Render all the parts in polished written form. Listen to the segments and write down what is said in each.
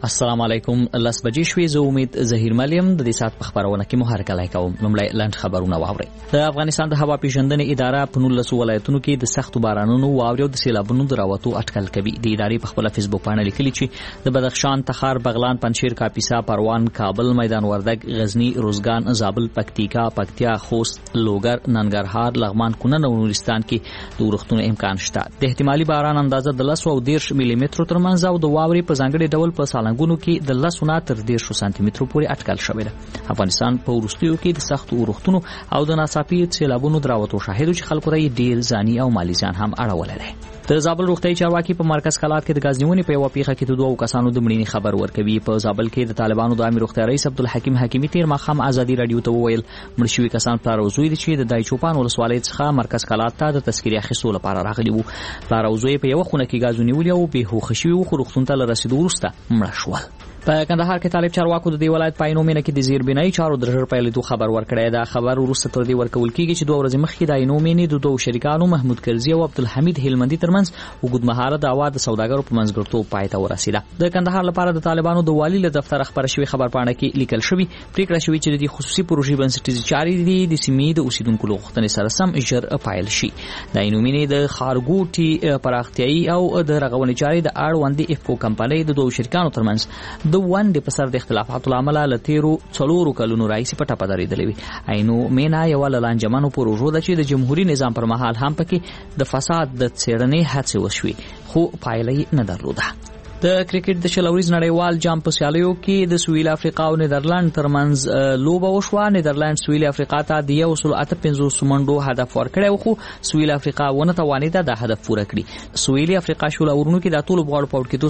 السلام علیکم. لاس بجې شوې. زه امید ظهیر ملیم د دې سات په خبرونه کې محرک لایکوم. لومړی لاند خبرونه واورئ. د افغانستان د هوا پیژندنې اداره په 19 ولایتونو کې د سختو بارانونو واورې او د سیلابونو د راوتو اټکل کوي. د ادارې په خپل فیسبوک باندې لیکلي چې د بدخشان، تخار، بغلان، پنجشیر، کاپیسا، پروان، کابل، میدان وردګ، غزنی، روزګان، زابل، پکتیکا، پکتیا، خوست، لوګر، ننګرهار، لغمان، کونړ او نورستان کې د ورښتونو امکان شته. د احتمالي باران اندازه د 10 ملي مترو ترمنځ او د واورې په ځانګړي ډول په سالنګونو کې د 10 نه تر 10 سانتي مترو پورې اټکل شوی دی. افغانستان په وروستیو کې د سختو اورښتونو او د ناڅاپي سیلابونو دراوتو شاهد چې خلکو راي ډیر ځاني او مالی ځان هم اړولای دی. د زابل روغتي چارواکي په مرکز کلات کې د غازنیونی په یو پیښه کې د 2 کسانو د مړینې خبر ورکوي. په زابل کې د طالبانو د امیر روغتي رئیس عبدالحکیم حکیمی تیر مخام ازادي رادیو ته وویل مړ شوی کسان پلار او زوی دي چې د دایچوپان ولسوالۍ څخه مرکز کلات ته د تذکری اخیستلو لپاره راغلي وو. پلار او زوی په یو خونه کې غازونی ولې او به هوښ شوی خو روغتون ته رسیدو وروسته مړ شول. په کندهار کې طالب چارواکو د دې ولایت پاینو مینه کې د زیربنای چارو د ژر پیلېدو خبر ورکړی. دا خبر وروسته تر دې ورکول کېږي چې 2 ورځې مخکې د اینو مینې د 2 شریکانو محمود کرزي او عبدالحمید هلمندي ترمنځ وګدمهاله دعوا د سوداګرو په منځګړیتوب پای ته ورسیده. د کندهار لپاره د طالبانو د والی له دفتر خبر شوی خبر پاڼه کې لیکل شوی پریکړه شوی چې د خصوصي پروژې بنسټیزي چارې د سیمې د اوسیدونکو لغوښتنې سره سم ژر پایل شي. د اینو مینې د خارګوټي پراختیاي او د رغونې چارې د اړوندې افکو کمپنۍ د 2 شریکانو ترمنځ د ونډې په سر د اختلافاتو لامل له تیرو 4 کلونو راځي په ټاپه درېدلې وي. اینو مینا یو لانجمنو پروژو د چې د جمهوریت نظام پر مهال هم پکې د فساد د څېړنې هڅې وشوي خو پایلې نه درلوده. د کرکټ د شلوريز نړیوال جام په سیالیو کې د سویل افریقا او نیدرلند ترمنځ لوبه وشوه. نیدرلند سویل افریقا ته د 158 منډو هدف ورکړی خو سویل افریقا ونه توانیده د هدف پوره کړي. سویل افریقا شول اورونو کې د ټولو بغاړو په وړ کې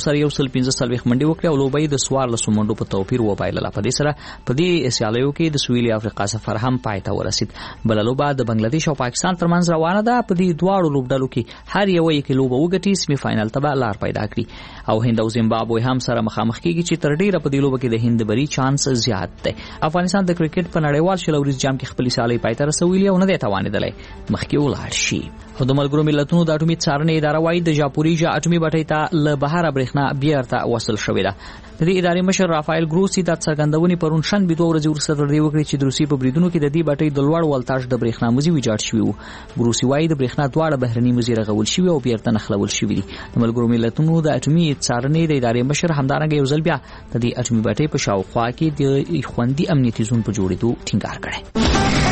215 منډي وکړي او لوبې د 14 منډو په توپیر وبایله. په دې سره په دې سیالیو کې د سویل افریقا سفر هم پای ته ورسید. بل لوبه د بنگلاديش او پاکستان ترمنځ روانه ده. په دې دواړو لوبډلو کې هر یو کې لوبه وګټي سیمه فائنل ته لار پیدا کړي او هند او زیمبابوې هم سره مخامخ کیږي چې تر ډیره په دې لوبه کې د هند بری چانس زیات دی. افغانستان د کرکټ په نړیوال شلوريز جام کې خپل سیالي پای ته رسولې او نه دی توانیدلی مخکې ولاړ شي. د ملګرو ملتونو د اټومي څارنې اداره وايي د ژاپوریژا اټومي بټۍ ته له بهر برېښنا بیرته وصل شوې ده. د دې ادارې مشر رافایل ګروسی د څرګندونې پرون شنبه 2 ورځې وروسته تر دې وکړي چې د روسي په بریدونو کې د دې بټۍ د لوړ ولتاژ د برېښنا مزي ویجاړ شوی وو. ګروسی وايي د برېښنا دواړه بهرني مزي رغول شوی او بیرته نخلول شوی دي. د ملګرو ملتونو د اټومي څارنې د ادارې مشر همدارنګه یو ځل بیا د دې اټومي بټۍ په شاوخوا کې د خوندي امنیتي زون په جوړېدو ټینګار کړی.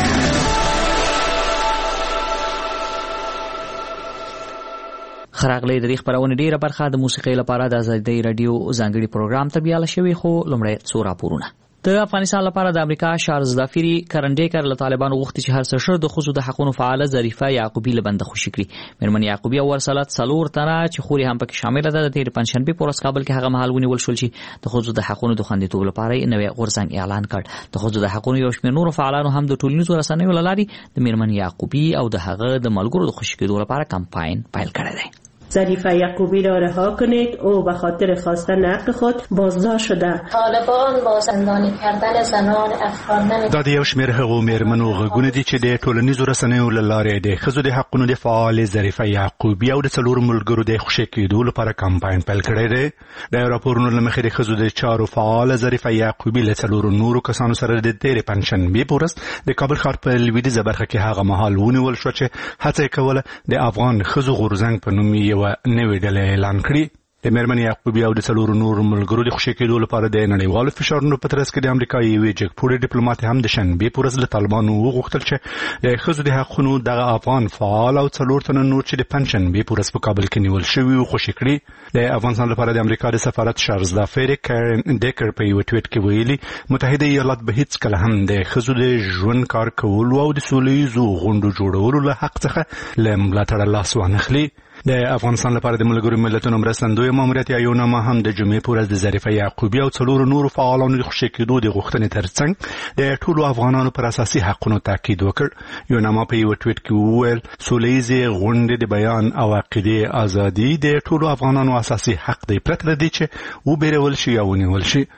خراغلی د خبرونه ډیره برخه د موسیقۍ لپاره د ازادي رادیو ځانګړي پروګرام ته بیاله شوی خو لمړی څو راپورونه. د افغانستان لپاره د امریکا شارلز دافری کرنډیکر له طالبانو غوښتي چې هر څه شر د خصوصي د حقوقو فعاله ظریفه یعقوبی له بند خوشی کړي. مېرمن یعقوبی او ورسلات څلور تنه چې خوري هم پکې شامل ده. د تیر پنځشنبه په ورځ کابل کې هغه مهال ونیول شول چې د خصوصي د حقوقو د خوندیتوب لپاره نوې غورځنګ اعلان کړ. د خصوصي د حقوقو یو شمېر نور فعالانو هم د ټولنیزو رسنیو لاري د مېرمن یعقوبی او د هغه د ملګرو د خوشی کېدو لپاره کمپاین پیل کړی دی. ظریفه یعقوبی را رها کنید. او به خاطر خواستن حق خود بازداشت شده. طالبان با زندانی کردن زنان افغان نمی دا د یو شمېر هغو مېرمنو غږونه دي چې د ټولنیزو رسنیو له لارې د ښځو د حقونو د فعال ظریفه یعقوبی او د څلورو ملګرو د خوشي کېدو لپاره کمپاین پیل کړی دی. د راپورونو له مخې د ښځو د چارو فعال ظریفه یعقوبی له څلورو نورو کسانو سره د تېرې پنجشنبې په ورځ د کابل ښار په لویدیځه برخه کې هغه مهال ونیول شو چې هڅه یې کوله د افغان ښځو غورځنګ په نوم یو نوې ډله اعلان کړي. د مېرمن یعقوبی او د څلورو نورو ملګرو د خوشي کېدو لپاره د نړیوالو فشارونو په ترڅ کې د امریکا یوې جګپوړې ډیپلوماټ هم د شنبې په ورځ له طالبانو وغوښتل چې د ښځو د حقونو دغه افغان فعال او څلور تنه نور چې د پنجشنبې په ورځ په کابل کې نیول شوي وو خوشي کړي. د افغانستان لپاره د امریکا د سفارت شارلز دافری کرنډیکر په یو ټویټ کې ویلي متحده ایالات به هیڅ کله هم د ښځو د ژوند کار کولو او د سولهییزو غونډو جوړولو له حق څخه له ملاتړه لاس وانخلي. د افغانستان لپاره د ملګرو ملتونو مرستندوی ماموریت یوناما هم د جمعې په ورځ د ظریفه یعقوبی او څلورو نورو فعالانو د خوشي کېدو د غوښتنې ترڅنګ د ټولو افغانانو پر اساسي حقونو تاکید وکړ. یوناما په یو ټویټ کې وویل سولهییزې غونډې د بیان او عقیدې ازادي د ټولو افغانانو اساسي حق دی پرته له دې چې وبېرول شي یا ونیول شي.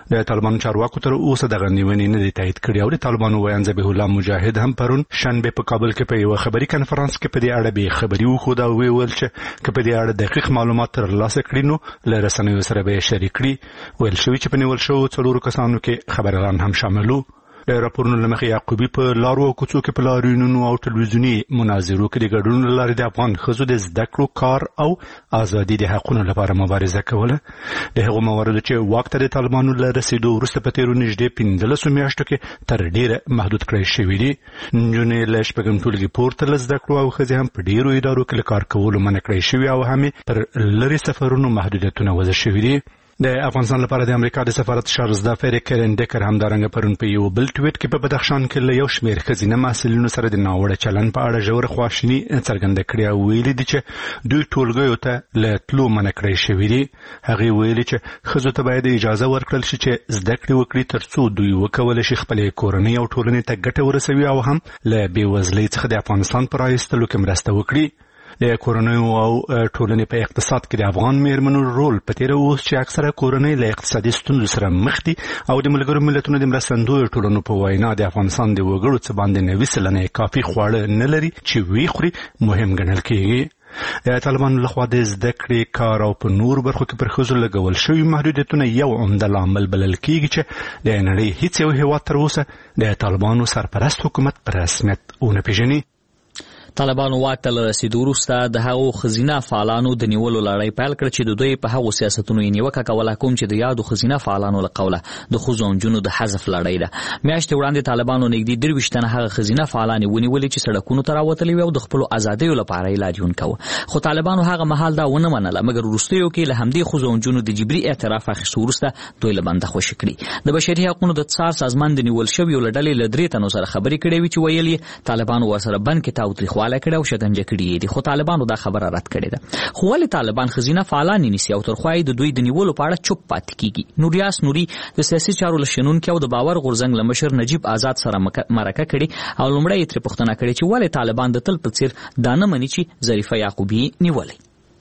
د طالبانو چارواکو تر اوسه دغه نیونې نه دي تایید کړې او د طالبانو ویان ذبیح الله مجاهد هم پرون شنبه په کابل کې په یو خبري کانفرنس کې په دې اړه به خبري وکړه او ویل چې په دې اړه دقیق معلومات ترلاسه کړي نو له رسنیو سره به شریک کړي. ویل شوی چې په نیول شو 4 کسانو کې خبريالان هم شاملو. د راپورونو لمخې یعقوبی په لارو او کوڅو کې په لاریونونو او ټلویزیوني مناظرو کې د ګډون لارې د افغان ښځو د زده کړو کار او ازادي د حقونو لپاره مبارزه کوله. د هغو مواردو چې واک ته د طالبانو له رسیدو وروسته په تیرو نږدې 15 میاشتو کې تر ډیره محدود کړی شوي دي. نجونې له شپږم ټولګي پورته له زده کړو او ښځې هم په ډیرو ادارو کې له کار کولو منع کړی شوي او هم پر لرې سفرونو محدودیتونه وضع شوي دي. د افغانستان لپاره د امریکا د سفارت شارزدا فری کرن ډکر هم دارنګ پرون په یو بل ټویټ کې په بدخشان کې له یو شمېر ښځینه محصلینو سره د ناوړه چلن په اړه ژوره خواشیني څرګنده کړې او ویلي دي چې دوی ټولګیو ته له تلو منع کړی شوي دي. هغې ویلي چې ښځو ته باید اجازه ورکړل شي چې زده کړې وکړي تر څو دوی وکولی شي خپلې کورنۍ او ټولنې ته ګټه ورسوي او هم له بېوزلۍ څخه د افغانستان په رایستلو کې مرسته وکړي. د کورنۍ او ټولنې په اقتصاد کې د افغان میرمنو رول په تیر اوس چې اکثره کورنۍ له اقتصادي ستونزو سره مخ دي او د ملګرو ملتونو د مرستندویو ټولنو په وینا د افغانستان د وګړو څخه باندې 90% کافي خواړه نه لري چې وی خوري مهم ګڼل کېږي. د طالبانو لخوا د زده کړې کار او په نور برخو کې پر ښځو لګول شوي محدودیتونه یو عمده لامل بلل کېږي چې د نړۍ هیڅ یو هیواد تر اوسه د طالبانو سرپرست حکومت په رسمیت ونه پیژني. طالبانو واک ته رسیدو وروسته د هغو ښځینه فعالانو د نیولو لړۍ پیل کړه چې د دوی په هغو سیاستونو یې نیوکه کوله کوم چې د یادو ښځینه فعالانو له قوله د ښځو او نجونو د حذف لړۍ ده. میاشتې وړاندې طالبانو نږدې 23 تنه هغه ښځینه فعالانې ونیولې چې سړکونو ته راوتلې وې او د خپلو ازادیو لپاره یې لاریون کوه. خو طالبانو هغه مهال دا ونه منله مګر وروستیو کې له همدې ښځو او نجونو د جبري اعتراف اخیستو وروسته دوی له بنده خوشي کړي. د بشري حقوقو د څار سازمان د نیول شویو له ډلې له 3 تنو سره خبرې کړې وې چې ویل یې طالبانو ورسره بند کې تاوتریخوالی کړی او شکنجه کړي دي. خو طالبانو دا خبره رد کړې ده. خو ولې طالبان ښځینه فعالان نیسي او تر خوا یې د دوی د نیولو په اړه چوپ پاتې کیږي؟ نوریاس نوري د سیاسي چارو له شنونکي او د باور غورځنګ له مشر نجیب آزاد سره مرکه کړې او لومړی یې ترې پوښتنه کړې چې ولې طالبان د تل په څیر دا نه مني چې ظریفه یعقوبی نیولې.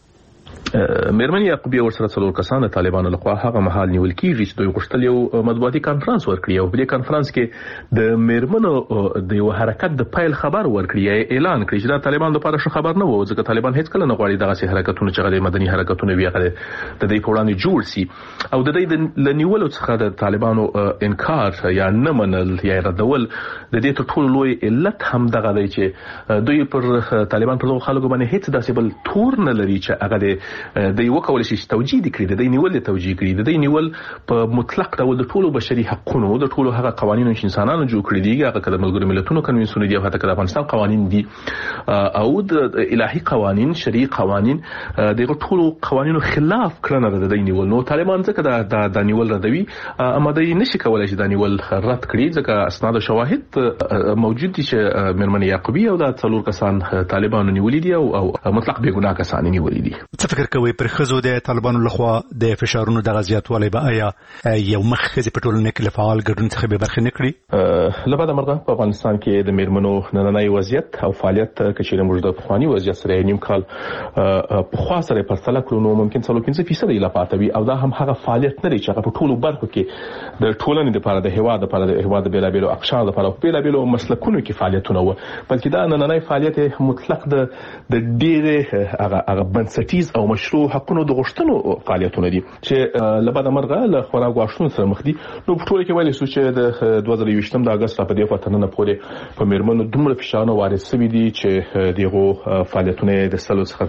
میرمن یعقوبی ورسره 4 کسان د طالبانو لخوا هغه مهال نیول کیږي چې دوی غوښتل یو مطبوعاتي کانفرنس ورکړي او په دې کانفرنس کې د میرمنو د یو حرکت د پیل خبر ورکړي یا اعلان کړي چې دا طالبان لپاره ښه خبر نه و ځکه طالبان هیڅ کله نه غواړي دغه حرکتونه چې غوړي مدني حرکتونه وي هغه د دې په وړاندې جوړ سي او د دې د نیولو څخه د طالبانو انکار یا نه منل یا ردول د دې ټول لوی علت هم دغه دی چې دوی پر طالبان پر خلکو باندې هیڅ داسې بل تور نه لري چې هغه د یو کول شي توجیه کړي د نیول توجیه کړي د نیول په مطلق ډول د ټولو بشري حقوقو د ټولو هغه قوانینو چې انسانانو جوړ کړی دي هغه د ملګرو ملتونو کنوانسیون دي هغه د افغانستان قوانین دي او د الهي قوانین شرعي قوانین د ټولو قوانینو خلاف کړنه د نیول نو طالبان ځکه د نیول ردوي اما د نشي کولای چې د نیول رد کړي ځکه اسناد او شواهد موجود دي چې میرمن یعقوبی او د 4 کسان طالبانو نیولې دي او مطلق بې ګناه کسان نیولې دي. څه فکر کوي پر ښځو د طالبانو لخوا د فشارونو د زیاتوالی به آیا یو مخ ښځې په ټولنه کې له فعال ګډون څخه به برخه نه کړي؟ له بده مرغه په افغانستان کې د میرمنو نننۍ وضعیت او فعالیت کچې موږ د پخوانی وضعیت سره نیم کال په خوا سره پرتله کړو نو ممکن 15% لا پاتوي او دا هم هغه فعالیت نه لري چې په ټولو برخو کې د ټولنې لپاره د هیواد لپاره د هیواد بیلابیلو اقشار لپاره بیلابیلو مسلکونو کې فعالیتونه و بلکې دا نننۍ فعالیت مطلق د ډېر هغه بنسټیز او مشروع حقونو د غوښتنو فعالیتونه دي چې لبد مرغه له خورا غواړشونو سره مخ دي نو په ټول کې ویل شو چې د 2023 د اگست په دې وخت نه پورې په میرمنو دومره فشارونه وارد شوي دي چې دغه فعالیتونه د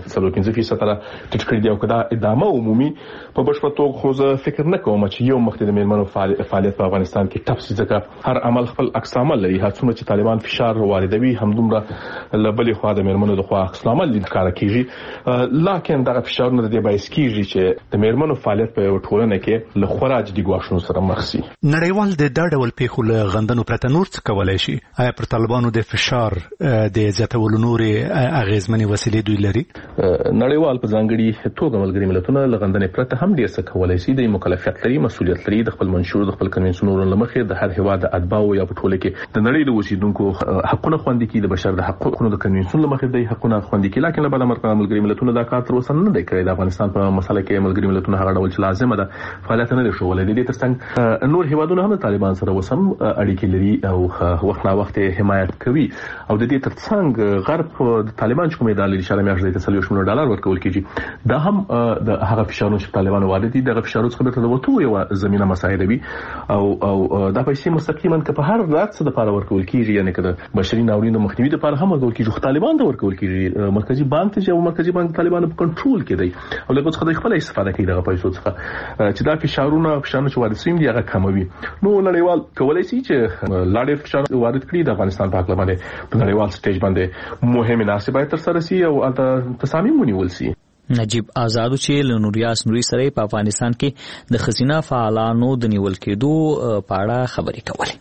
15% سره ټیټ کړي دي او کدا ادامه عمومي په بشپړ توګه خو زه فکر نه کوم چې یو مخ د میرمنو فعالیت په افغانستان کې تفصیل ځکه هر عمل خپل عکس عمل لري هر څومره چې طالبان فشار واردوي هم دومره لبلې خو د میرمنو د خوا عکس عمل لکاره کیږي لکه دغه فشارونه د بایس کیږي چې د میرمنو فعالیت په ټولنه کې له خوراج دي غواښونو سره مخ شي. نړیوال د ډول پیښو له غندنو پرته نور څه کولای شي؟ آیا پر طالبانو د فشار د زیاتولو نورې اغیزمنې وسیلې دوی لري؟ نړیوال په ځانګړي توګه ملګري ملتونه له غندنې پرته هم ډیر څه کولای شي د مکلفیت لري مسؤلیت لري د خپل منشور د خپل کنوانسیونونو لمخې د هر هیواد د اتباعو یا په ټوله کې د نړۍ د اوسیدونکو حقوقونه خوندي کړي د بشر د حقوقو د کنوانسیون لمخې د حقوقونه خوندي کړي لکه په بل مرکه ملګري ملتونه دا کار تر اوسه نه دی کړی د افغانستان په مسله کې ملګری ملتونو هغه ډول چې لازمه ده فعالیت نه شو ولې د دې ترڅنګ نور هیوادونه هم د طالبان سره وسم اړیکې لري او وخت نا وخت حمایت کوي او د دې ترڅنګ غرب د طالبان کومې د اشاره میاشتې ته $30 ورکول کیږي دا هم د هغه فشارونو چې طالبان وارد دي د فشارونو څخه به وته یو زمينه مساعده وي او دا پیسې مستقیما که په هر رات څه د لپاره ورکول کیږي یعنی که د بشري ناورینونو مخنیوي لپاره هم ورکول کیږي طالبان ته ورکول کیږي مرکزی بانک ته او مرکزی بانک طالبانو په کنټرول کې دی او لکه څنګه خپل استفاده کوي دغه پیسو څخه چې دا فشارونه چې وارد شوي دي هغه کموي نو نړیوال کولای شي چې لاړې فشار وارد کړي د افغانستان په اړه باندې په نړیوال سټیج باندې مهمه مناسبات تر سره شي او تصامیم ونیول شي. نجیب آزاد چې لنوریاس نوري سره په افغانستان کې د خزینه فعالانو د نیول کېدو په اړه خبرې کولې.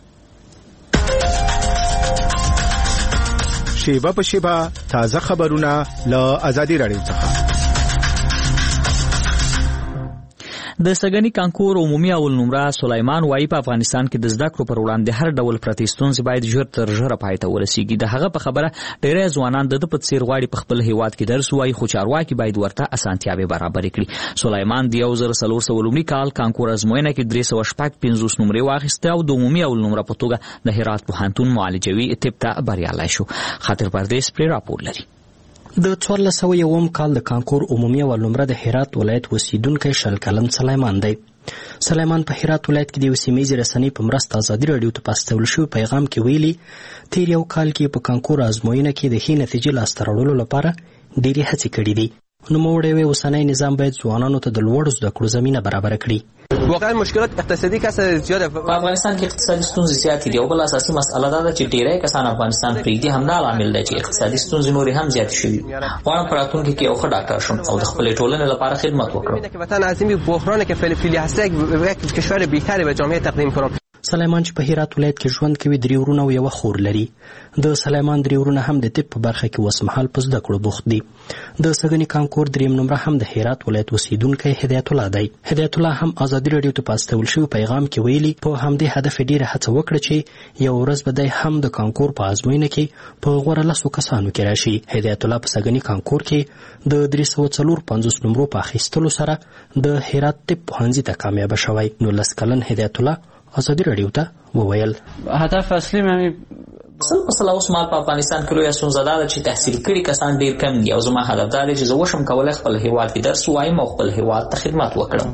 شیبه په شیبه تازه خبرونه له آزادي رادیو څخه. د سګنی کانکور عمومي اول نمره سلیمان وایي په افغانستان کې د زده کړو پر وړاندې هر ډول پرتستونز باید ژر تر ژره پای ته ورسیږي. د هغه په خبره ډېری ځوانان د په څیر غواړي په خپل هیواد کې درس وایي خو چارواکي باید ورته اسانتیاوې برابر کړي. سلیمان د 1400 لومړي کال کانکور ازموینه کې 350 نمرې واخیسته او د عمومي اول نمره په توګه د هرات پوهنتون معالجوي طب ته بریالی شو. خاطر پردیس پرې راپور لري. د 1401 کال د کانکور عمومي اول نمره د هرات ولایت اوسیدونکی شل کلن سلیمان دی. سلیمان په هرات ولایت کې د یو سیمه‌یزې رسنۍ په مرسته ازادي راډیو ته په استول شوي پیغام کې ویلي تیر یو کال کې په کانکور ازموینه کې د ښې نتیجې لاسته راوړلو لپاره ډېرې هڅې کړې دي. نوموړی وایي اوسنی نظام باید ځوانانو ته د لوړو زده کړو زمینه برابره کړي. واقعا مشکلات اقتصادي کسه زیاده په افغانستان کې اقتصادي ستونزې زیاتې دي او بل اساسي مسله دا ده چې ډېری کسان افغانستان پرېږدي همدا عامل دی چې اقتصادي ستونزې نورې هم زیاتې شوي. غواړم په راتلونکي کې یو ښه ډاکټر شم او د خپلې ټولنې لپاره خدمت وکړم. وطن عظیمی بحرانی که فعلی هست یک کشور بهتری به جامعه تقدیم کنم. سلیمان چې په هرات ولایت کې ژوند کوي 3 ورونه او 1 خور لري. د سلیمان 3 ورونه هم د طب په برخه کې وسمحال په زده کړو بوخت دي. د سګنی کانکور 3 نمره هم د هرات ولایت اوسیدونکی هدایت الله دی. هدایت الله هم ازادي راډیو ته پاستول شوی پیغام کې ویلي په همدې هدف ډیره هڅه وکړه چې یو ورځ به د هم د کانکور په ازموینه کې په غوړه لاسو کسانو کې راشي. هدایت الله په سګنی کانکور کې د 354 نمرو په اخیستلو سره د هرات طب پوهنځي ته کامیاب شوی. نو لس کلن هدایت الله ازادي راډیو ته وویل هدف اصلي مې مثلا اوس ما په افغانستان کې لوی ستونزه ده چې تحصیل کړي کسان ډیر کم دي او زما هدف دا دی چې زه وشم کولای خپل هیواد کې درس وایم او خپل هیواد ته خدمت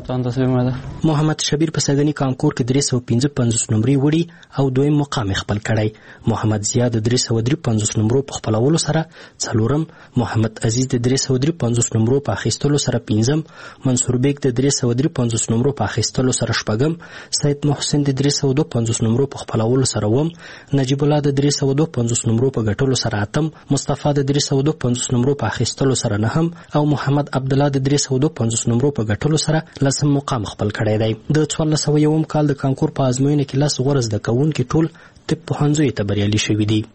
وکړم. محمد شبیر په سګنی کانکور کې 355 نمرې وړي او دویم مقام خپل کړی. محمد زیاد 353 نمرو په خپلولو سره څلورم، محمد عزیز د 353 نمرو په اخیستلو سره پنځم، منصور بیگ د 353 نمرو په اخیستلو سره شپږم، سید محسن د 352 نمرو په خپلولو سره اووم، نجیب الله د 352 نمرو په ګټلو سره اتم، مصطفی د 352 نمرو په اخیستلو سره نهم او محمد عبد الله د 352 نمرو په ګټلو سره لسم مقام خپل کړی دی. د 1401 کال د کانکور په ازموینه کې 10 غوره زده کوونکي ټول طب پوهنځیو ته بریالي شوي دي.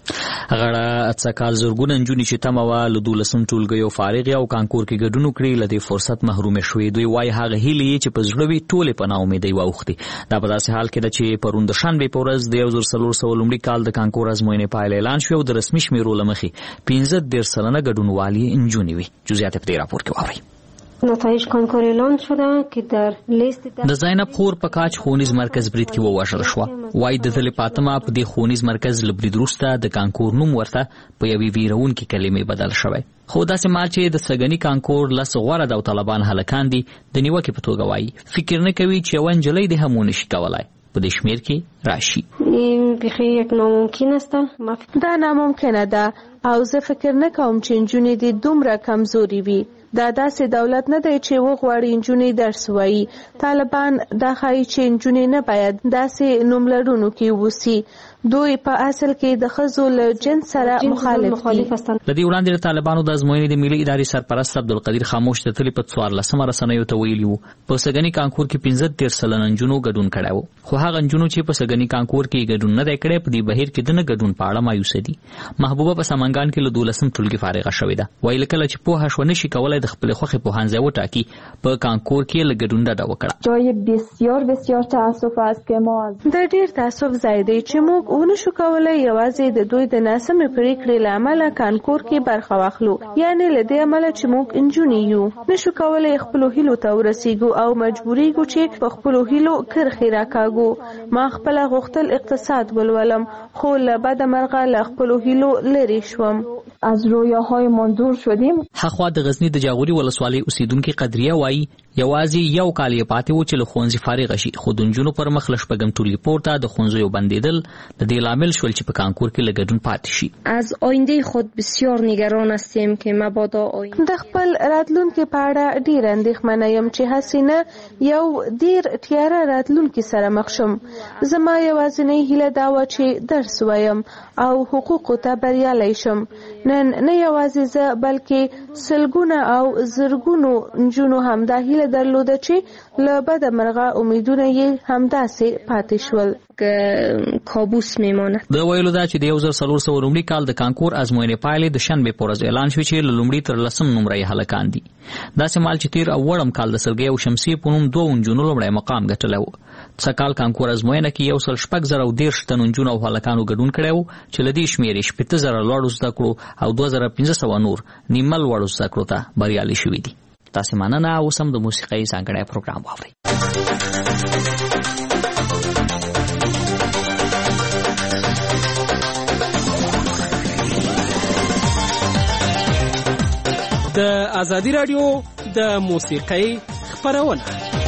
غړه اتسکال زرګونه نجونې چې تمه وه له 12 ټولګیو فارغې او کانکور کې ګډون وکړي له دې فرصت محرومې شوې. دوی وایي هغه هیلې چې په زړه وي ټولې په ناامیدۍ واوښتې. دا په داسې حال کې ده چې پرون د شنبې په ورځ د 1400 لومړي کال د کانکور ازموینې پایله اعلان شوې او د رسمي شمیرو له مخې 15 سلنه ګډونوالې نجونې وي. جزئیات په دې راپور کې واورئ. نتایج کانکور اعلان شده که در لیست د زینب خور په کاج ښوونیز مرکز برید کې ووژل شوه. وایي د تلې فاطمه په دې ښوونیز مرکز له برید وروسته د کانکور نوم ورته په یوې ویرونکې کلمې بدل شوی. خو داسې مال چې د سګنی کانکور 10 غوره داوطلبان هلکان دي د نیوکې په توګه وایي فکر نه کوي چې یوه نجلۍ دې هم ونشي کولی په دې شمیر کې راشي. بیخي یک ناممکن است. دا ناممکنه ده او زه فکر نه کوم چې نجونې دې دومره کمزوري وي. دا داسې دولت نه دی چې وغواړي نجونې درس وایي. طالبان دا ښایي چې نجونې نه باید داسې نوم لرونکي اوسي. دوی په اصل کې د ښځو له جنس سره مخالف دي. له دې وړاندې د طالبانو د ازموینې د ملي ادارې سرپرست عبدالقدیر خاموش د تلې په 14 رسنیو ته ویلي وو په سګنی کانکور کې 15 سلنه نجونو ګډون کړی و. خو هغه نجونو چې په سګنی کانکور کې ګډون نه دی کړی په دې بهیر کې د نه ګډون په اړه مایوسه دي. محبوبه په سمنګان کې له 12 ټولګي فارغه شوې ده. وایي کله چې پوهه شو نشي کولای د خپل خوښې پوهنځی وټاکي په کانکور کې له ګډون ډډه وکړه. جای بسیار بسیار تاسف است که ما د ډیر تاسف ځای دی چې موږ موږ ونشو کولای یوازې د دوی د ناسمې پریکړې له امله کانکور کې برخه واخلو، یعنی له دې امله چې موږ انجونې یو نشو کولای خپلو هیلو ته ورسیږو او مجبوریږو چې په خپلو هیلو کرښې راکاږو. ما خپله غوښتل اقتصاد ولولم خو له بده مرغه له خپلو هیلو لرې شوم. از رویاهایمان دور شدیم. هخوا د غزنی د جاغوري ولسوالۍ اوسیدونکو قدریه وایي یوازې یو کال یې پاتې و چې له ښوونځي فارغ شي، خو د نجونو پر مخ له شپږم ټولګي پورته د ښوونځیو بندېدل د دې لامل شول چې په کانکور کې له ګډون پاتې شي. از آینده خود بسیار نگران هستیم که مبادا آینده. د خپل راتلونکي په اړه ډېر اندېښمنه یم چې هسې یو ډېر تیاره راتلونکي سره مخ شم. زما یوازینۍ هیله دا وه چې درس وایم او حقوقو ته بریالی شم. نن نه یوازې زه بلکې سلګونه او زرګونو نجونو همدا هیله درلوده چې له بده مرغه امیدونه یې همداسې پاتې شول. کابوس میمانه. د ویلو دا چې د 1400 لومړي کال د کانکور ازموینې پایلې د شنبې په ورځ اعلان شوې چې له لومړي تر 10 نمرې هلکان دي. داسې مال چې تیر اوړم کال د سرګي او شمسي په نوم دوه نجونو لومړی مقام ګټلی و. څکال کانکور ازموینه کې 1,613 تن نجونو او هلکانو ګډون کړی و چې له دې شمېرې 15,000 لوړو زده کړو او 2,500 نور نیمه لوړو زده کړو ته بریالي شوي دي. تاسې مننه. اوس هم د موسیقۍ ځانګړی پروګرام واورئ. د ازادي رادیو د موسیقۍ خپرونه.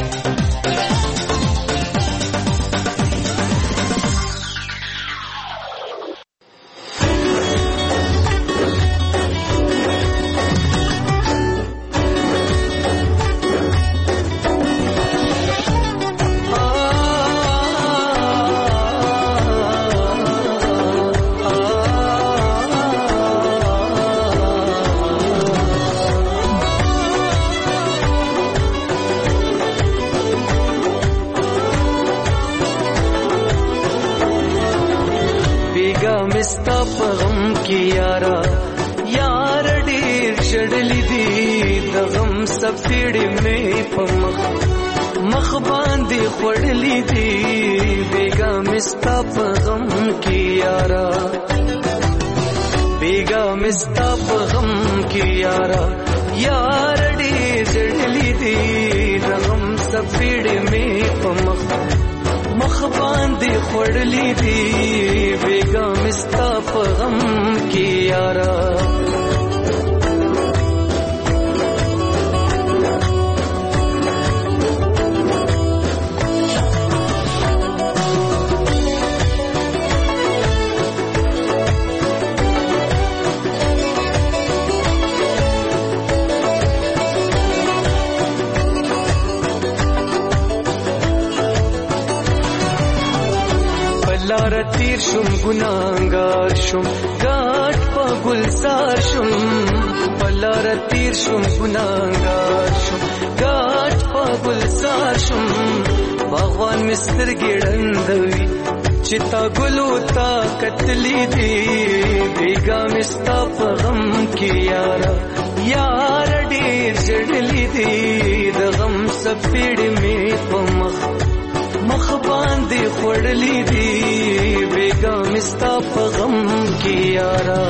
مستا پغم کی یارا یار ډیر چړلی دی د غم سپېړې مې په مخ باندې خړلی دی بیګا مستا پغم کی یارا بیګا مستا پغم کی یارا یار ډیر چړلی دی د غم سپېړې مې په مخ باندې خړلی دی بیګا مستا په غم کې یارا لار تیر شم ګناګار شم ګاټ په ګلزار شم بلار تیر شم ګناګار شم ګاټ په ګلزار شم باغوان مستر ګړندوي چې تا ګلو تا کتلی دی بیګا مستا په غم کې یارا یار ډیر جړلی دی د غم سپېړې مې په مخ باندې خړلی دی بیګا مستا په غم کې یارا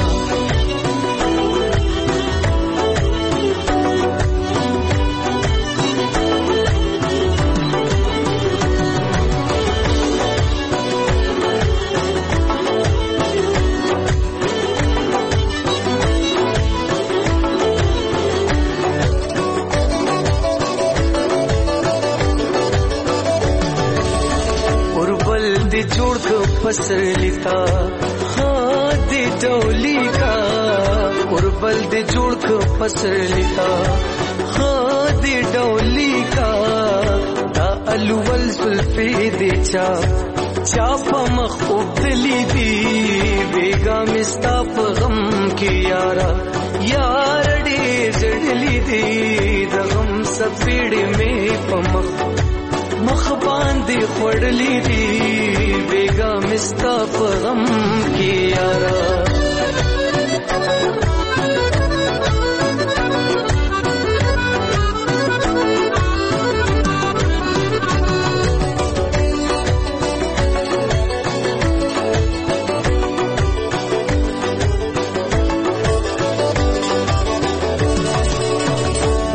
جوړ کو پسر لیتا ها دې ډولي کا اوربل دې جوړ کو پسر لیتا ها دې ډولي کا دا الول زلفي دې چا په مخ وبدلی دی بیګا مستا په غم کې یارا یار دې جړلی دی د غم سپېړې مې په مخ باندې خړلی دی بیګا مستا په غم کې یارا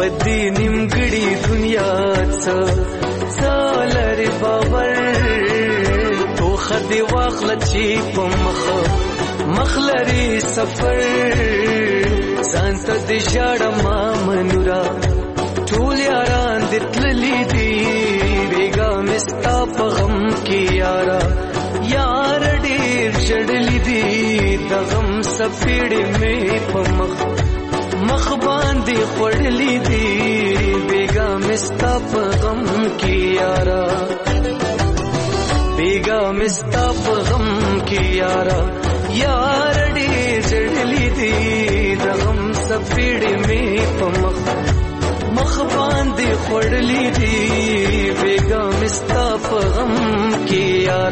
پدې نیمګړي دنیا څه لري باور تو خدي واخل چې په مخ لري سفر سانت دې شړ ما منورا ټول یاران دې تللي دي بیګا مستا په غم کې یار ډېر شړلې دي د غم سپېړې مې په مخ باندې خړلې دي بیګا مستا په غم کې بیگا مستا په غم کې یار ډېر شړلې دي د غم سپېړې مې په مخ باندې خړلې دي بیگا مستا په غم کې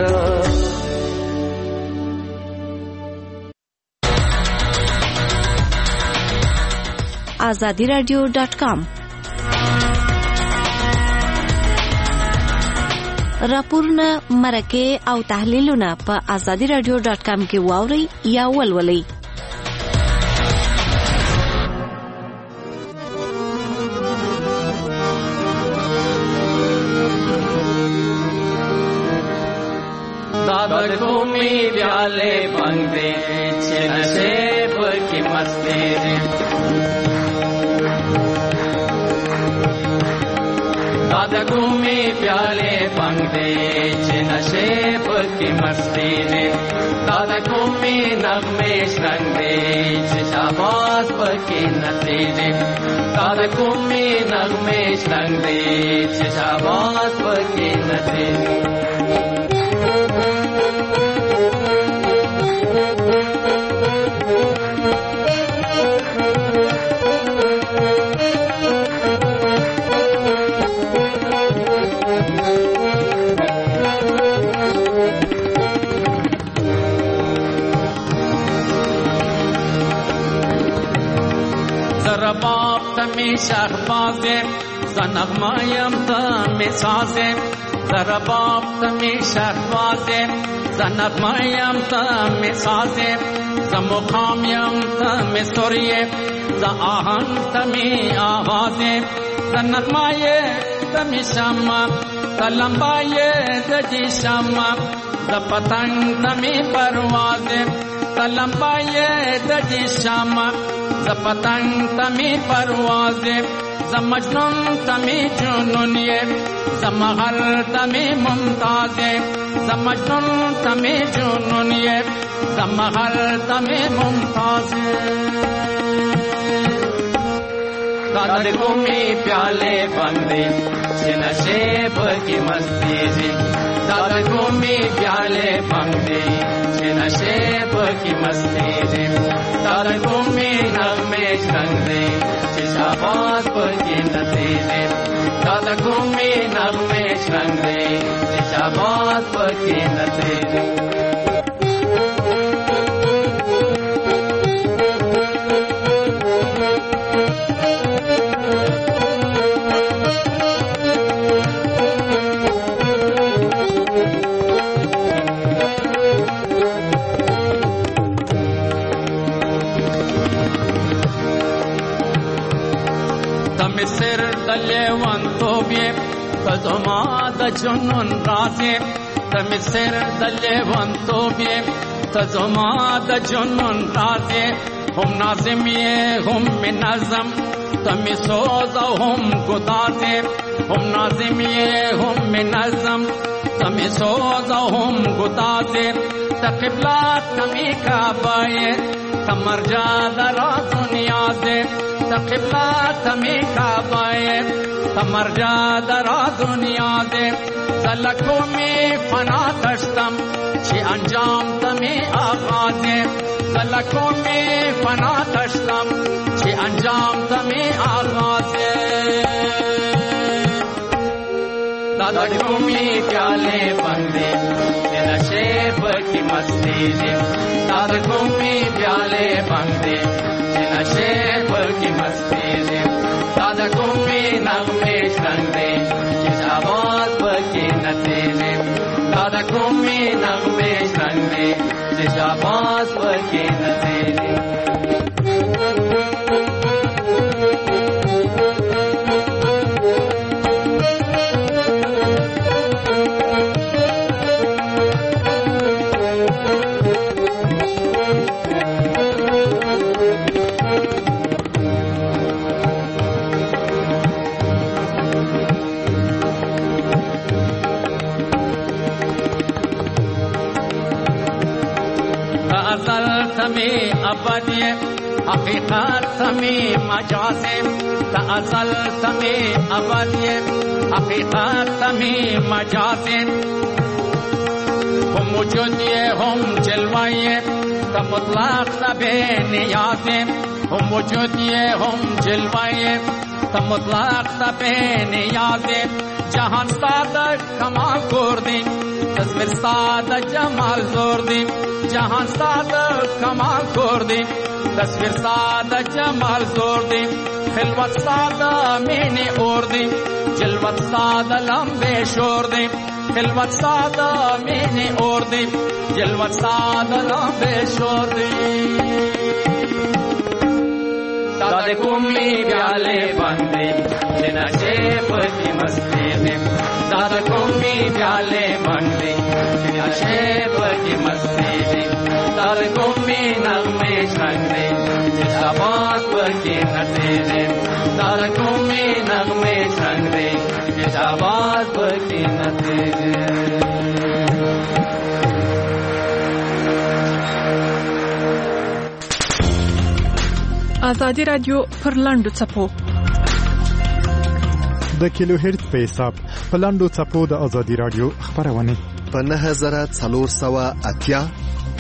azadiradio.com راپورونه مرکه او تحلیلونه په azadiradio.com کې واوري یا ولولئ. दादा घूमी प्याले बंदे छे नशेब की मस्ती रे दादा घूमी प्याले बंदे छे नशेब की मस्ती रे दादा घूमी नगमे रंगदे छे शाबाश पकी नतीजे दादा घूमी नगमे रंगदे छे शाबाश पकी नतीजे बाप तमी शहबाजे ज़नगमायम तमी साजे ज़रा बाप तमी शहबाजे ज़नगमायम तमी साजे ज़मुखामयम तमी सुरिये ज़आहन तमी आवाज़े ज़नगमाये तमी शम्मा ज़लम्बाये दजी शम्मा ज़पतंग तमी परवाज़े ज़लम्बाये दजी शम्मा ज़पतंग तमी परवाज़े ज़मजनून तमी जुनूनिये ज़महर तमी मुमताज़े ज़मजनून तमी जुनूनिये ज़महर तमी मुमताज़े दादा घूमी प्याले बंदे छे नशेब की मस्ती जी दादा घूमी प्याले बंदे छे नशेब की मस्ती जी दादा घूमी नगमे रंगदे छे शाबाश पकी नतीजे दादा घूमी नगमे रंगदे छे शाबाश पकी नतीजे सिर दले वन तो भी तजमा द जुनून राजे तम सिर दले वन तो भी तजमा द जुनून राजे हम नाज़िम ये हम नज़म तम सोज़ हम गुदाजे हम नाज़िम ये हम नज़म तम सोज़ हम गुदाजे तक़िबला तमी काबाए तमरजा दरा दुनिया से तक़िबला तमी काबाए तमरजा दरा दुनिया से सलकों में फना दश्तम छे अंजाम तमी आगाज़े सलकों में फना दश्तम छे अंजाम तमी आगाज़े दादा घूमी प्याले बंदे छे नशेब की मस्ती जी दादा घूमी प्याले बंदे छे नशेब की मस्ती जी दादा घूमी नगमे रंगदे छे शाबाश पकी नतीजे दादा घूमी नगमे रंगदे छे शाबाश पकी नतीजे تمی ابدی حقیقت تمی مجازی تا ازل تمی ابدی حقیقت تمی مجازی هم وجودی هم جلوی تا مطلق نبی نیازی هم وجودی هم جلوی تا مطلق نبی نیازی جهان ساده کمال کردی تصویر ساده جمال زوردی جهان ساده کمال کردی تصویر ساده جمال زوردی خلوت ساده مینی اوردی جلوت ساده لمبه شوردی خلوت ساده مینی اوردی جلوت ساده لمبه شوردی داده کومی پیاله بندی نشے پتی مستی میں دادا کومی پیالے بندی نشے پتی مستی میں دادا کومی نغمے شنگے جیسا بات پتی نتے دے دادا کومی نغمے شنگے جیسا بات پتی نتے دے آزادی رادیو پر لاندو څپو د کیلو هرت په حساب په لاندو څپو د آزادي رادیو خبرونه په 9480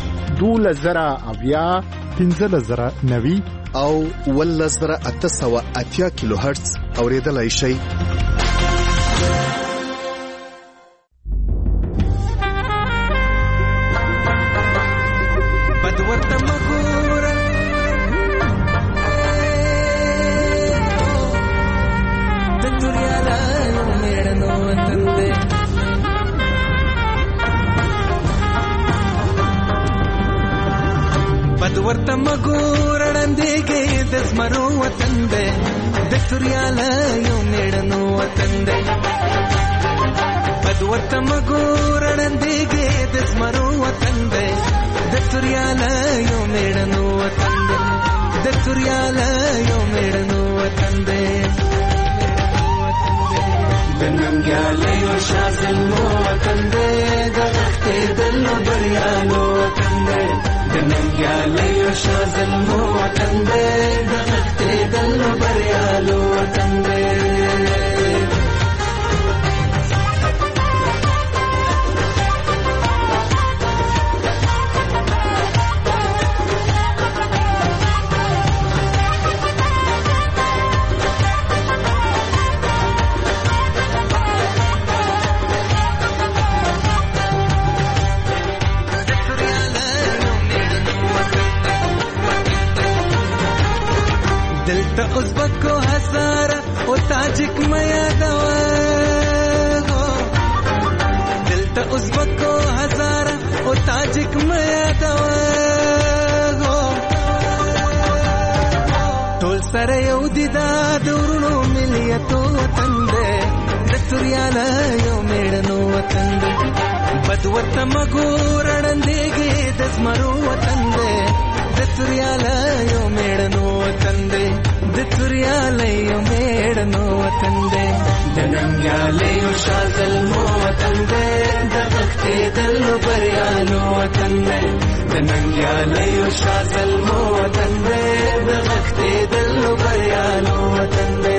12090 15090 او 11880 کیلو هرتز اوریدلای شئ. ورته مګور وړاندېږي د زمرو وطن دی د توریاله یو میړنو وطن دی بد ورته مګور وړاندېږي د زمرو وطن دی د توریاله یو میړنو وطن دی د توریاله یو میړنو وطن دی د ننګیاله یو شازلمو وطن دی د غښتېدلو بریالو وطن دی د ننګیاله یو شازلمو وطن دی د غښتېدلو بریالو وطن دی ازبکو هزاره او تاجک میا دوا دلته ازبکو هزاره او تاجک میا دوا ټول سره یو دي دا دورونو ملیتو وطن دی د توریاله یو میړنو وطن دی بد ورته مګور وړاندېږي د زمرو وطن دی د توریاله یو میړنو وطن دی د توریاله یو میړنو وطن دی د ننګیاله یو شازلمو وطن دی د غښتېدلو بریالو وطن دی د ننګیاله یو شازلمو وطن دی د غښتېدلو بریالو وطن دی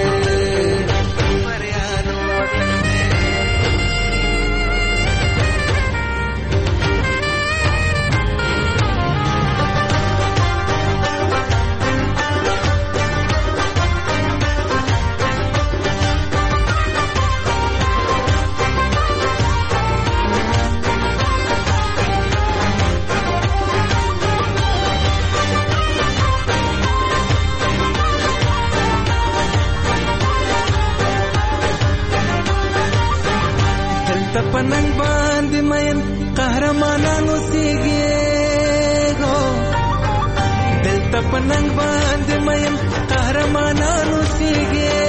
پننګ باندې مین قهرمانانو سیږي دلته پننګ باندې مین قهرمانانو سیږي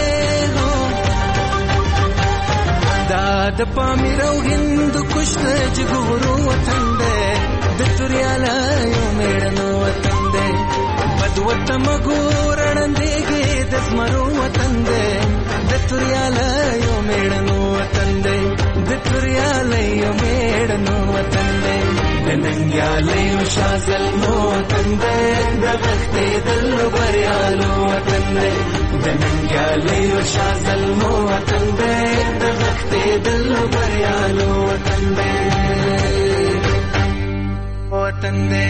دا د پامیر او هند کشته جګورو وطن دی د توریاله یو میړنو وطن دی بد ورته مګور وړاندېږي د زمرو وطن دی د توریاله یو میړنو وطن دی د توریاله یو میړنو وطن دی د ننګیالیو شازلمو وطن دی د غښتېدل بریالو وطن دی د ننګیالیو شازلمو وطن دی د غښتېدل بریالو وطن دی وطن دی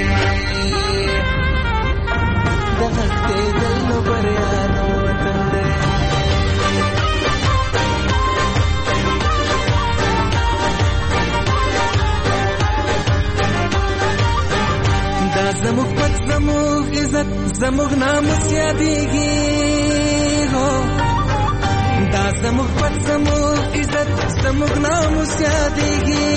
د غښتېدل بریالو وطن دی دا زموږ پت زموږ عزت زموږ ناموس یادېږي دا زموږ پت زموږ عزت زموږ ناموس یادېږي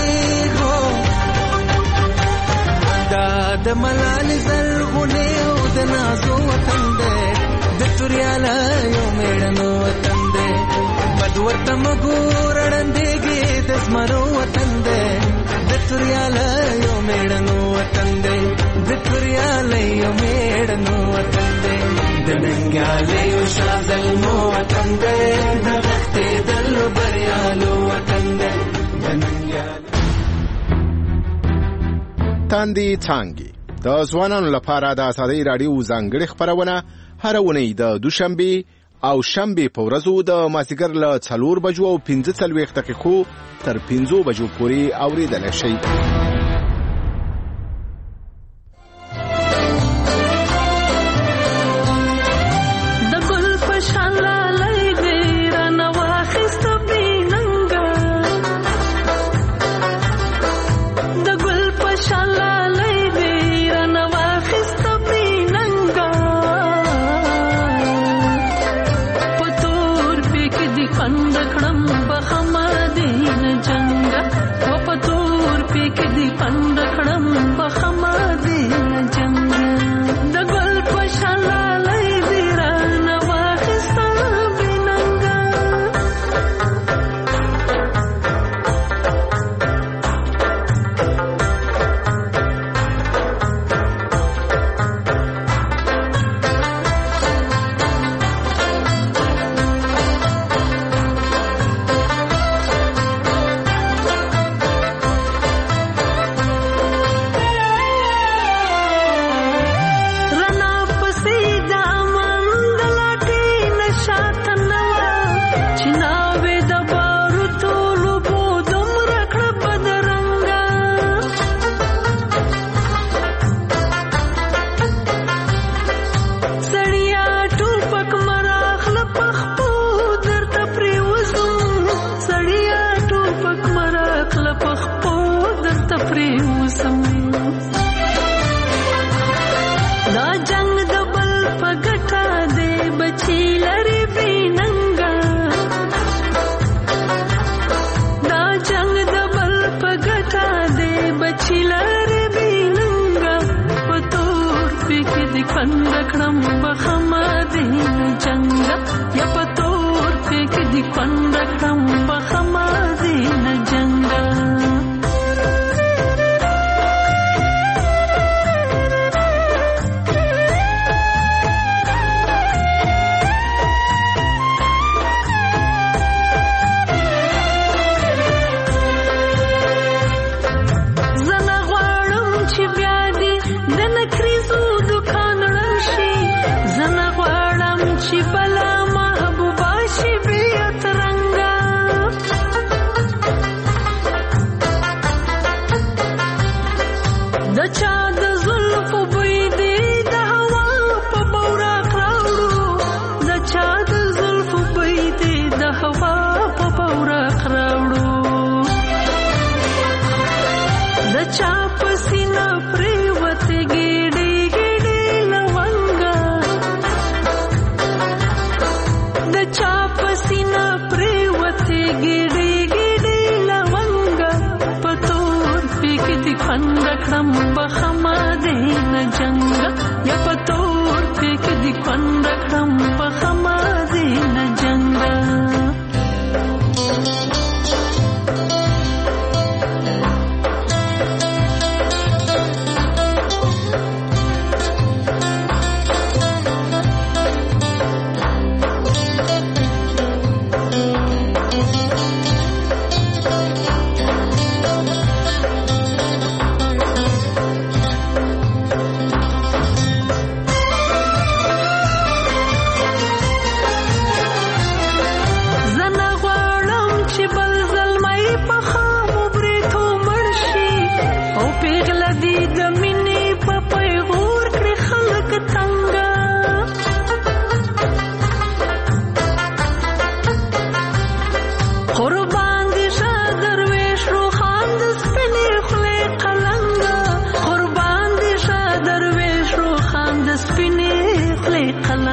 دا د ملالې زرغونې او د نازو وطن دی د توریالیو مېړنو وطن دی بد ورته مه ګوره ړندېږي د زمرو وطن دی د توریالیو مېړنو وطن دی د توریالیو مېړنو وطن دی د ننګیالیو شازلمو وطن دی د غښتېدل بریالو وطن دی د ننګیالیو تاندې څانګې د ځوانانو لپاره د ازادۍ راډیو ځانګړې خپرونه هره اونۍ د دوشنبې او شنبې په ورځو د مازدیګر له 4 بجو او 45 دقیقو تر 5 بجو پورې اورېدلی شئ.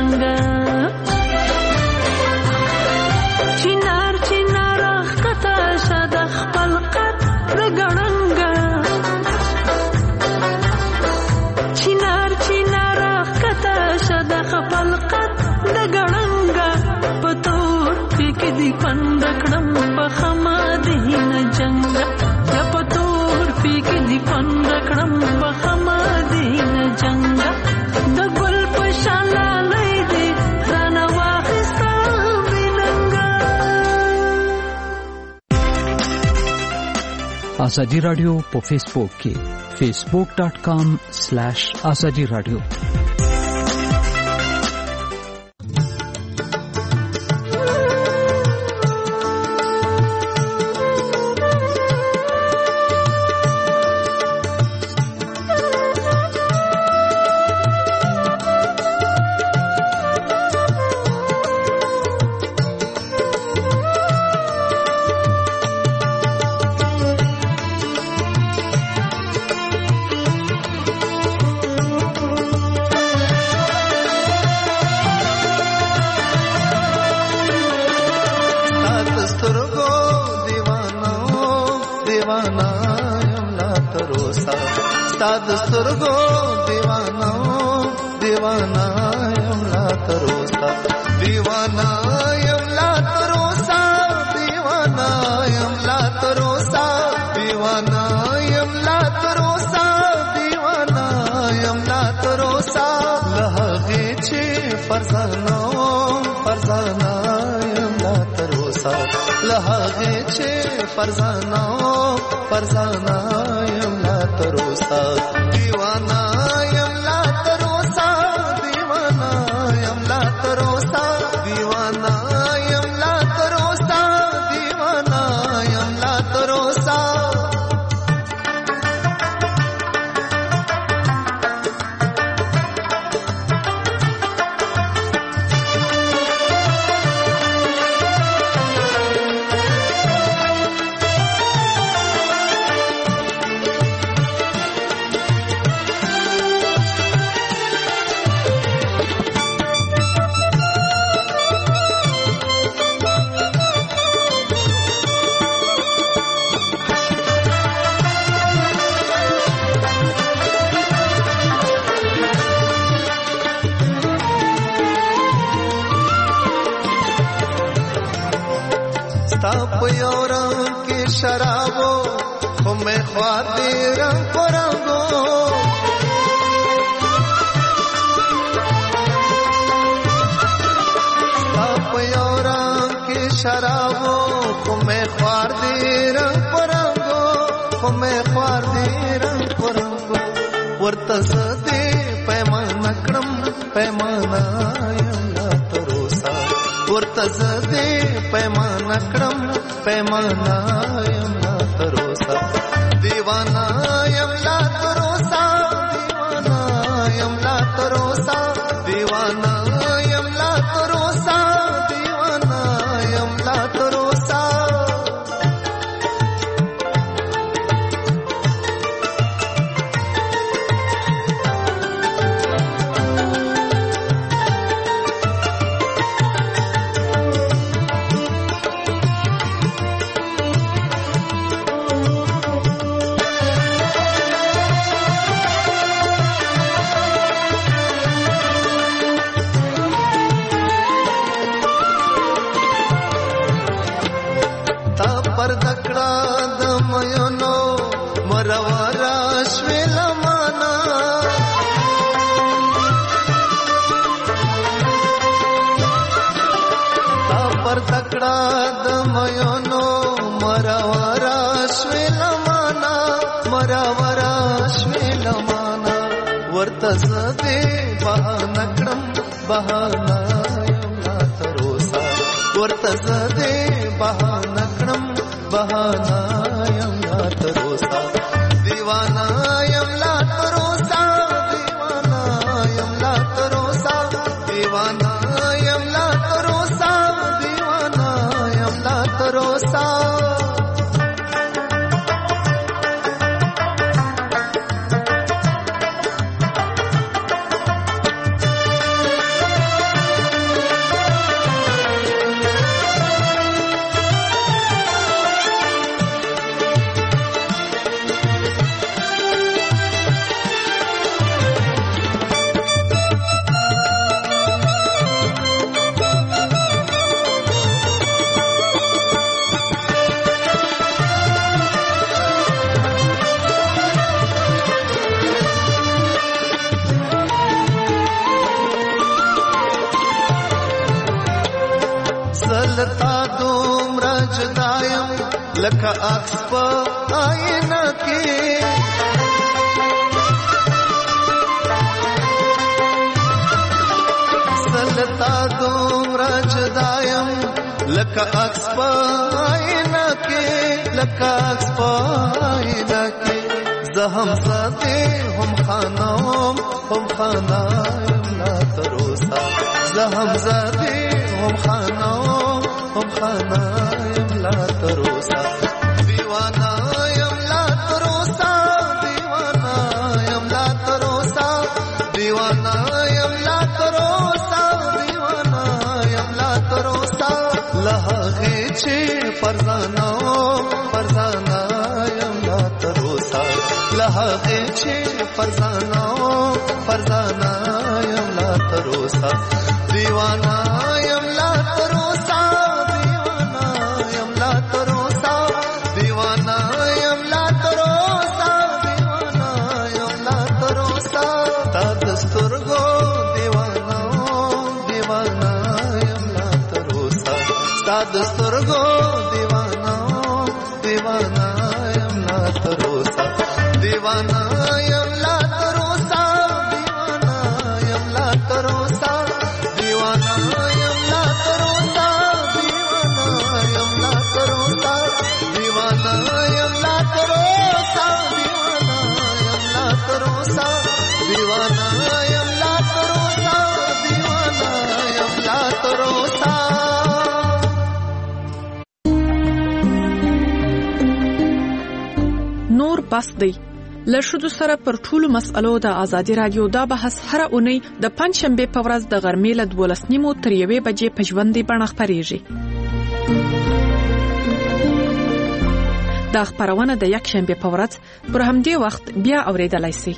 جنگا چینار چینار اخکتا شد خپل قد رگڑنگا چینار چینار اخکتا شد خپل قد رگڑنگا پتور پیک دی پندکڑم پخما دین جنگا یا پتور پیک دی پندکڑم پخما دین جنگا د ګل په شاله دی رانا واخستا میننګا. آزادی رادیو په فیسبوک کې facebook.com/azadi radio. سترګو دیوانا دیوانا یم لا تروسا دیوانا یم لا تروسا دیوانا یم لا تروسا دیوانا یم لا تروسا دیوانا یم لا تروسا لهغه چې فرزانو فرزانا یم لا تروسا لهغه چې فرزانو فرزانا یم لا تروسا دیوانا یم لا تروسا دیوانا یم لا تروسا دیوانا یم لا تروسا دیوانا یم لا تروسا शराबो मैं ख्वाते रंग परागो पापयोरा के शराबो मैं ख्वाते रंग परागो मैं ख्वाते रंग परागो वर्तस दे पैमाना क्रम पैमाना यमला तरोसा वर्तस दे पैमाना क्रम पैमाना यमला तरोसा दीवाना यमला तरोसा दीवाना यमला तरोसा दीवाना यमला तरोसा दीवाना यमला तरोसा वर्तसदे बहानक्रम बहाना यमला तरोसा वर्तसदे बहानक्रम बहाना यमला तरोसा दीवाना यमला तरोसा दीवाना यमला तरोसा दीवाना यमला तरोसा दीवाना यमला तरोसा زلتا دومره جدایم لکه عکس په آینه کې زلتا دومره جدایم لکه عکس په آینه کې لکه عکس په آینه کې زه هم ساتي هم خانم هم خانایم لا تروسا زه هم ساتي هم خانم هم خانایم لا تروسا دیوانایم لا تروسا دیوانایم لا تروسا دیوانایم لا تروسا دیوانایم لا تروسا لهغه چې فرزانایم فرزانایم لا تروسا لهغه چې فرزانایم لا تروسا دیوانایم لا تروسا دیوانایم لا تروسا دیوانایم لا تروسا دیوانایم لا تروسا تا دستورګو دیوانایم لا تروسا تا دستورګو دیوانایم لا تروسا دیوانایم لا تروسا دیوانایم لا تروسا دیوانایم لا تروسا دیوانایم لا تروسا دیوانایم لا تروسا دیوانایم لا تروسا دیوانایم لا تروسا دیوانایم لا تروسا نور بس دی له ښځو سره پر ټولو مسألو د ازادي رادیو دا بحث هره اونۍ د پنځشنبې په ورځ د غرمې له 12:30 تر 1 بجې په ژوندۍ بڼه خپرېږي. دا خپرونه د یکشنبې په ورځ پر همدې وخت بیا اورېدلای شئ.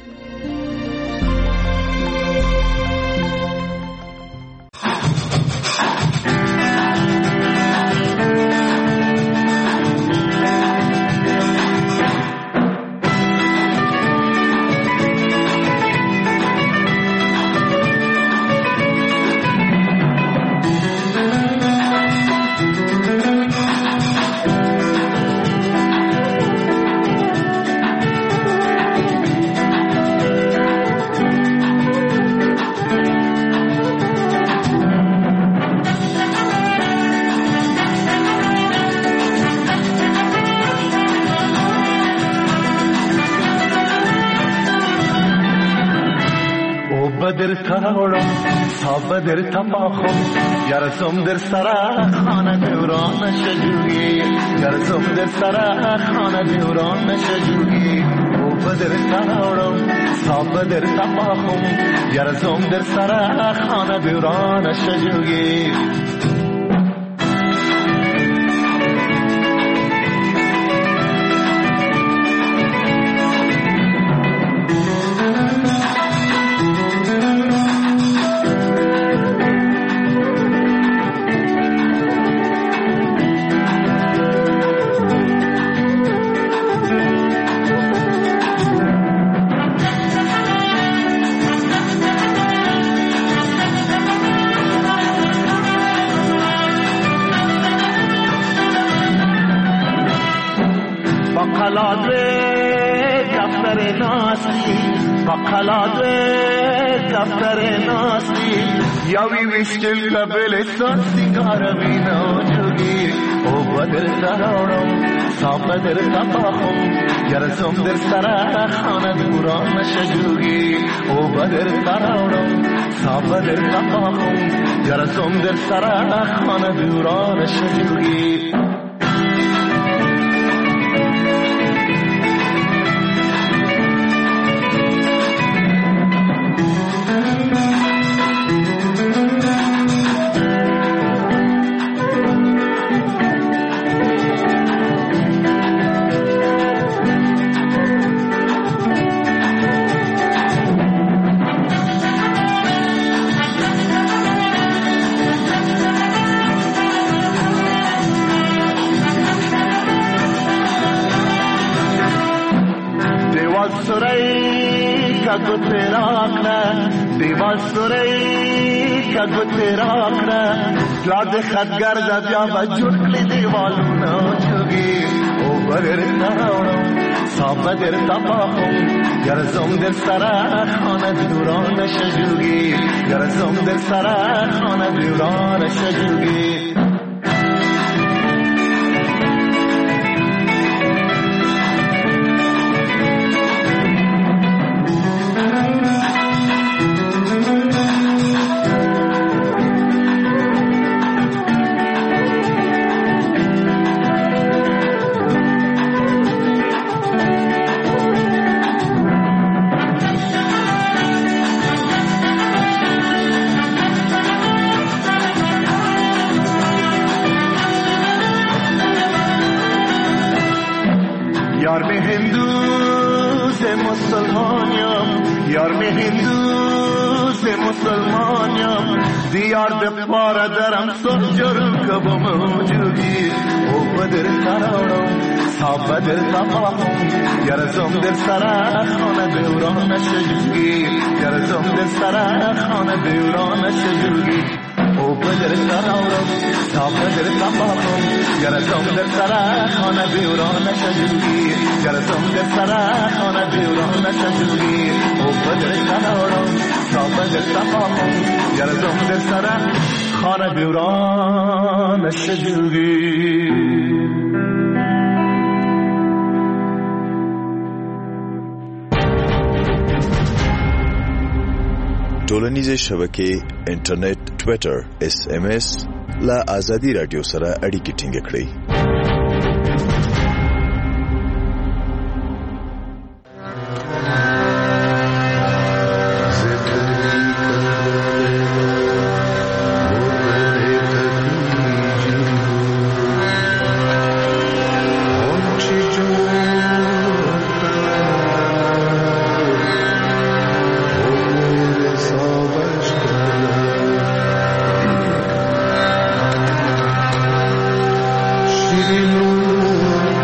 بدر تپاخم گرزم در سرا خانه دوران نشجوگی گرزم در سرا خانه دوران نشجوگی او بدر تاورم صاحب بدر تپاخم گرزم در سرا خانه دوران نشجوگی یاوی ویشتل قبلستان سیگارمی نوجوگی او بدر تراورم صاحب بدر تپاخم گرزم در سرا خانه دوران نشجوگی او بدر تراورم صاحب بدر تپاخم گرزم در سرا خانه دوران نشجوگی ګوتې راکړه پلا د خدګر د بیا به جوړ کړې دیوالونه جوګي او به درته راوړم سا به درته پاخم ګرځم در سره خانه د ورانه شه جوګي ګرځم در سره خانه د ورانه شه جوګي یار میں ہندو سے مسلمانیم یار میں ہندو سے مسلمانیم دیار دپار درم سجر کب موجودی او بدر تراورم سا بدر تپاهم یرزم در سرا خانه دوران شجوگی یرزم در سرا خانه دوران شجوگی او بدر تراورم سا بدر تپاهم یرزم در سرا خانه دوران شجوگی یرزم در سرا خانه دوران شجوگی او بدر تراورم سا بدر تپاهم یرزم در سرا خانه دوران شجوگی ټولنیزې شبکې انټرنیټ ټوئیټر SMS لا آزادي رادیو سره اړیکې ټینګ کړئ Shri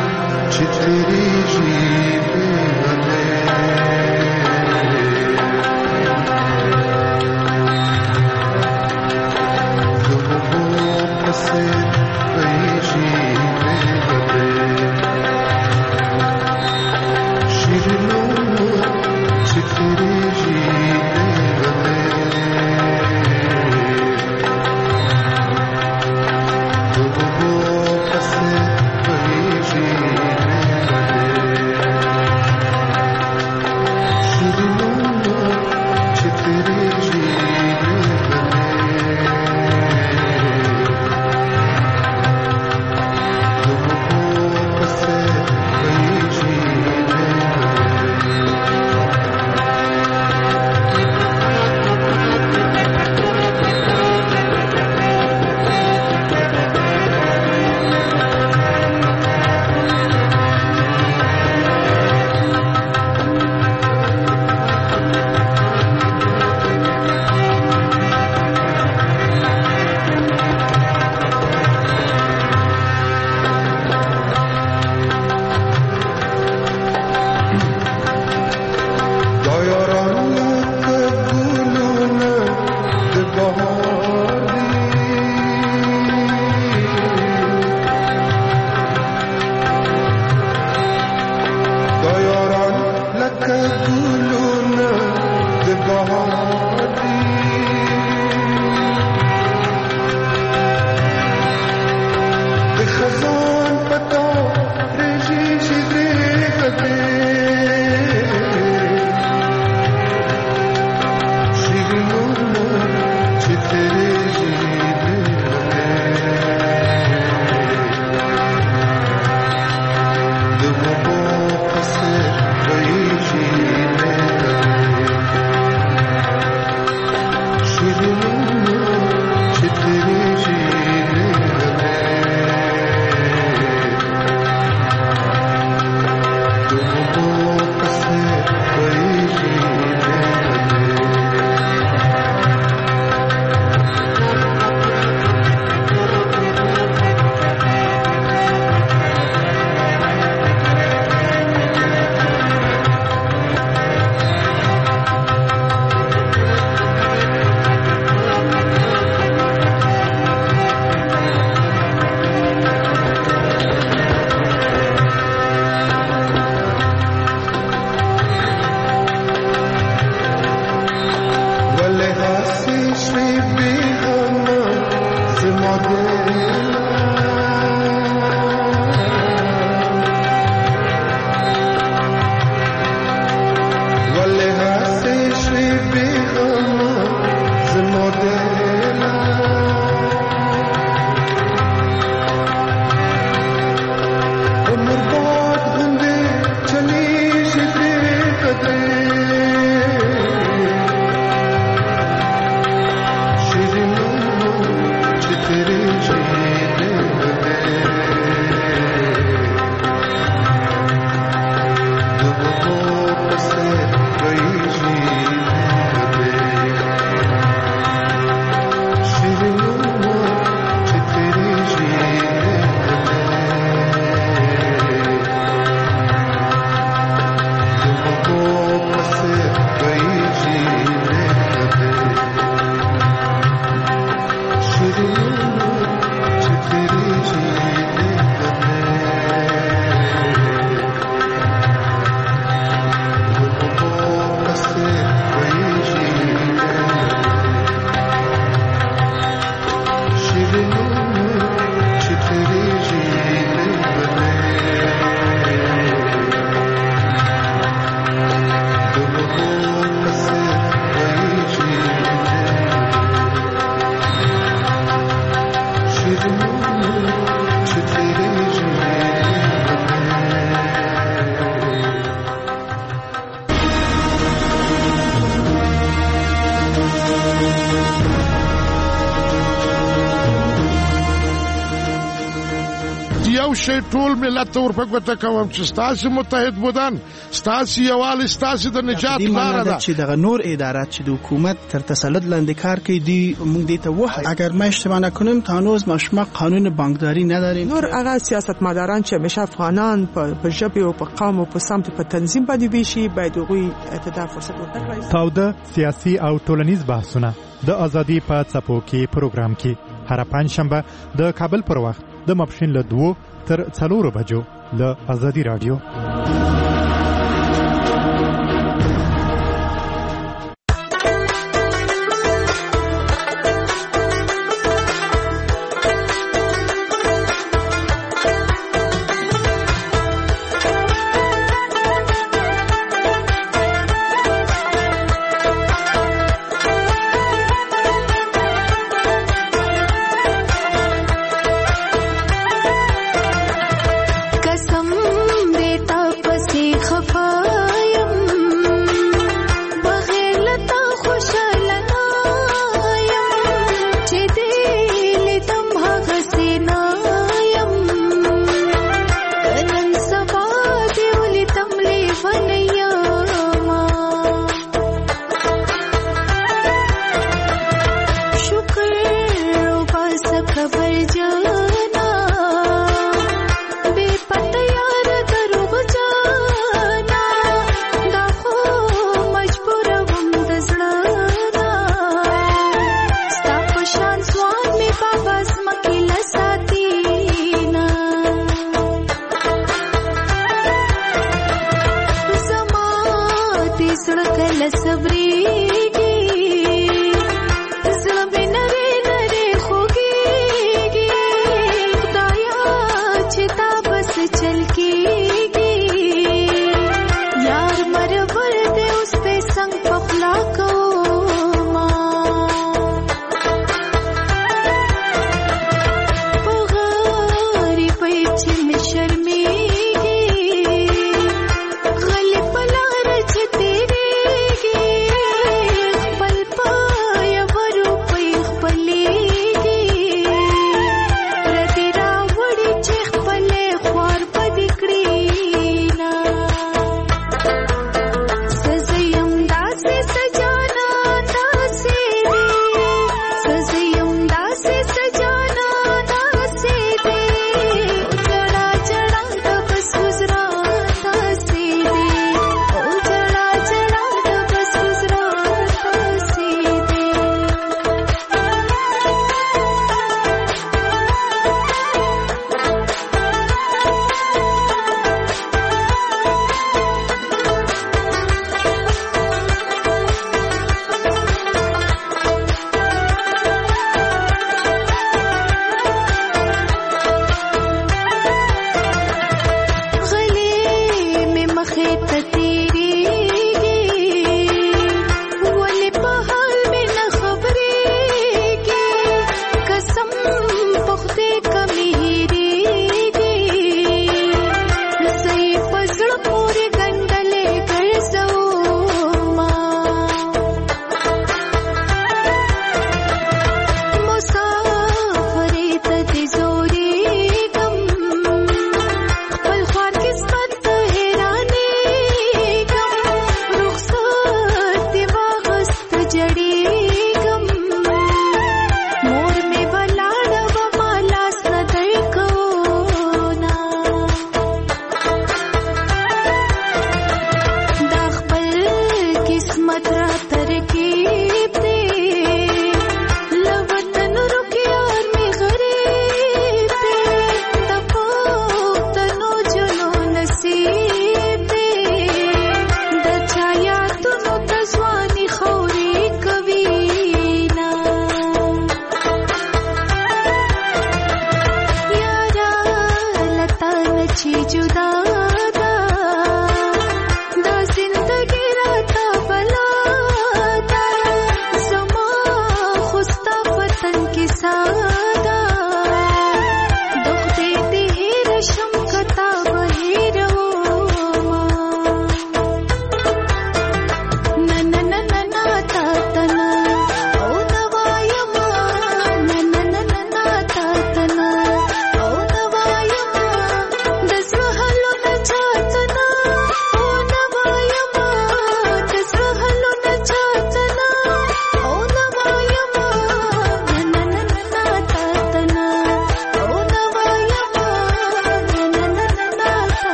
یو شی ټول ملت ور په ګوته کوم چې ستاسو متحد بودن ستاسو یوال ستاسو د نجات لار ده چې دغه نور ادارات چې د حکومت تر تسلط لاندې کار کوي دی موږ دې ته وایو اگر ما اشتباه نکنم تا هنوز ما شما قانون بانکداری نداریم نور هغه سیاستمداران چې همیشه افغانان په ژبه او په قوم او په سمت په تنظیم باندې ویشي باید هغوی ته فرصت ورکړي. تاوده سیاسي او ټولنیز بحثونه د ازادي په څپو کې پروګرام کې هر پنځشنبه د کابل پر وخت د ماپښین له 2 تر 4 بجو له ازادي رادیو.